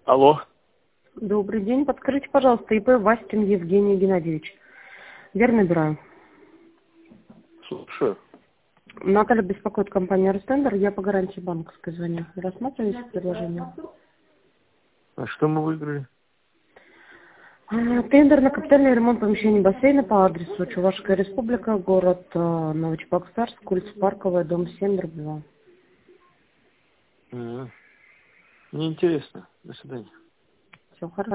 Алло. Добрый день. Подскажите, пожалуйста, ИП Вастин Евгений Геннадьевич. Верно набираю? Слушаю. Наталья беспокоит компания Ростендер. Я по гарантии банковской звоню. Рассматриваете предложение? А что мы выиграли? Тендер на капитальный ремонт помещений бассейна по адресу Чувашская республика, город Новочебоксарск, улица Парковая, дом 7, дробь 2. Неинтересно. До свидания. Все хорошо.